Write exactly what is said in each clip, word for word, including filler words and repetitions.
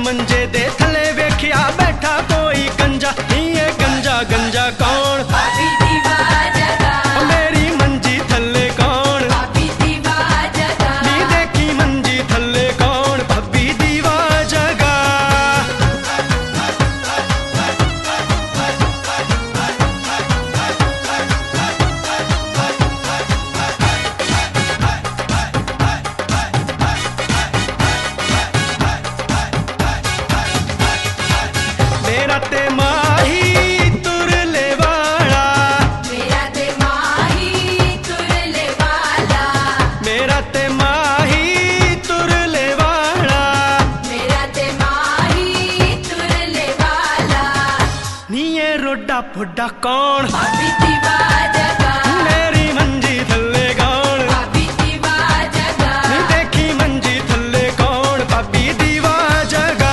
मंजे दे थले वेखिया बैठा कोई गंजा, नी ये गंजा गंजा कौन? भाभी दीवा जगा मेरी मंजी थले कौन? भाभी दीवा जगा नी देखी मंजी थले कौन? भाभी दीवा जगा। मेरा ते माही तुरले वाला, मेरा ते माही तुरले वाला, मेरा ते माही तुरले वाला, मेरा ते माही तुरले वाला, नी ये रोडा फुड्डा कौन? भाभी दीवा जगा मेरी मंजी थले कौन? भाभी दीवा जगा नी देखी मंजी थले कौन? भाभी दीवा जगा।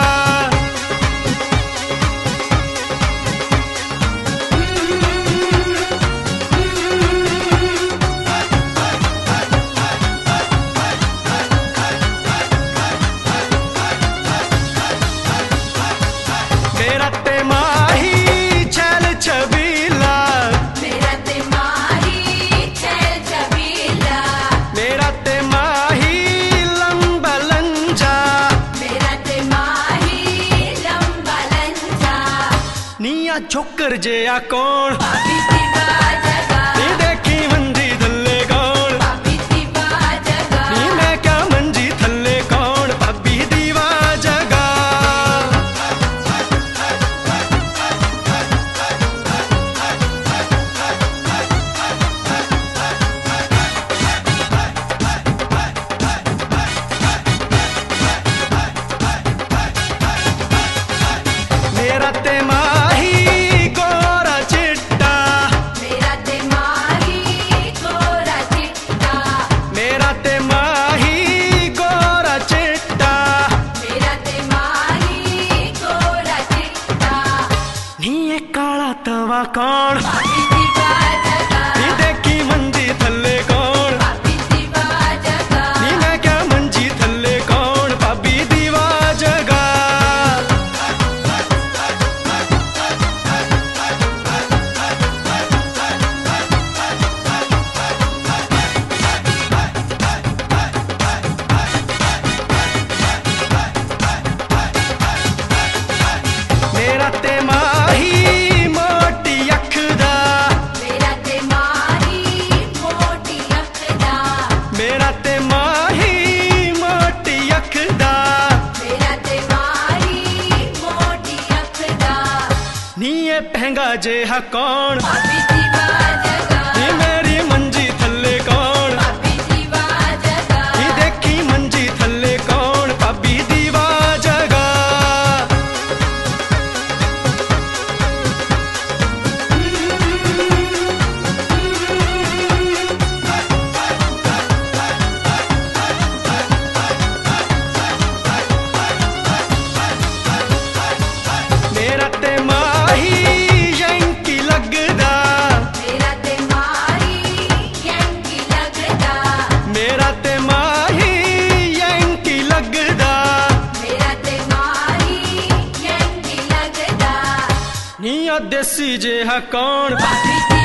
मेरा ते माही छल छबीला, मेरा ते माही छल छबीला, मेरा ते माही लंबा लंजा, मेरा ते माही लंबा लंजा, निया छोकर जेया कौन? भाभी दीवा जगा नी देखी मंजी थले कौन? भाभी दीवा जगा नी मैं क्या मंजी थले कौन? भाभी दीवा जगा। मेरा ते माही गोरा चिट्टा, मेरा ते माही गोरा चिट्टा, मेरा ते माही गोरा चिट्टा, मेरा ते माही गोरा चिट्टा, नी ये काला तवा कौन? भाभी दीवा जगा नी देखी मंजी थले कौन? भाभी दीवा जगा नी मैं क्या मंजी थले कौन? भाभी दीवा जगा। मेरा ते माही मोटी अख दा, मेरा ते माही मोटी अख दा, मेरा ते माही मोटी अख दा, मेरा ते माही मोटी अख दा, नी ये पहंगा जेहा कौन? भाभी दीवा जगा नी मेरी मंजी थले कौन? भाभी दीवा जगा नी देखी मंजी थले कौन? भाभी दीवा जगा। मेरा ते माही यंकी लगदा, मेरा ते माही यंकी लगदा, मेरा ते माही यंकी लगदा, मेरा ते माही यंकी लगदा, नी ये देसी जेहा कौन? भाभी